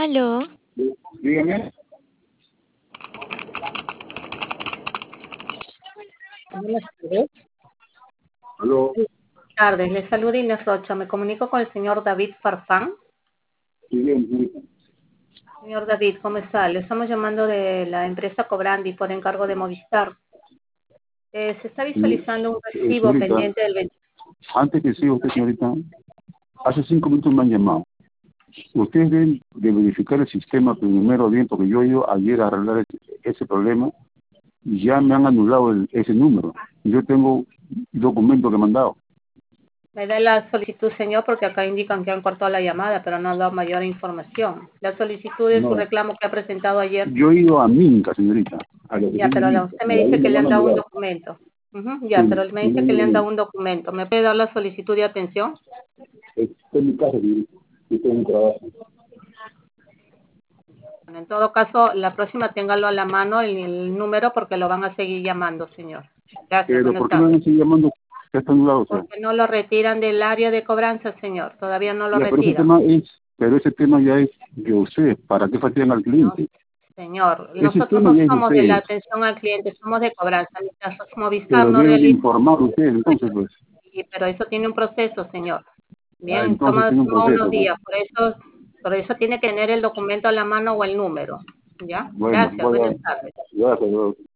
Aló, Dígame. Buenas tardes. Aló. Buenas tardes, le saluda Inés Rocha. Me comunico con el señor David Farfán. Sí, bien, señorita. Señor David, ¿cómo está? Le estamos llamando de la empresa Cobrandi por encargo de Movistar. Se está visualizando un recibo Señorita, pendiente del 20. antes que siga usted, señorita, hace 5 minutos me han llamado. Ustedes deben de verificar el sistema primero bien, porque yo he ido ayer a arreglar ese problema y ya me han anulado ese número. Yo tengo documento que me han dado. Me da la solicitud, señor, porque acá indican que han cortado la llamada, pero no han dado mayor información. La solicitud de su No, reclamo que ha presentado ayer. yo he ido a Minca, señorita, a la Ya, oficina de pero Minca, usted me y ahí dice que me le lo han han dado un anulado. documento. Sí, Ya, pero me sí, dice que le han dado un documento. ¿Me puede dar la solicitud de atención? Estoy en mi casa, señorita. Yo tengo un trabajo. Bueno, en todo caso, la próxima téngalo a la mano el número porque lo van a seguir llamando, señor. Gracias, Pero buenas ¿por qué me van tardes. a seguir llamando? Ya está anulado, o sea. Porque no lo retiran del área de cobranza, señor. Todavía no lo Ya, retiran. pero ese tema ya es de usted. ¿Para qué fastidian al No, cliente? señor, Ese nosotros tema no ya es de somos de la ustedes. atención al cliente, somos de cobranza. Mientras Movistar Pero no deben de realiza, informar ustedes, entonces, pues. pero eso tiene un proceso, señor. Ah, Bien, entonces tiene un toma unos proceso, pues. días. Por eso tiene que tener el documento a la mano o el número. ¿Ya? Bueno, Gracias, buenas tardes. gracias.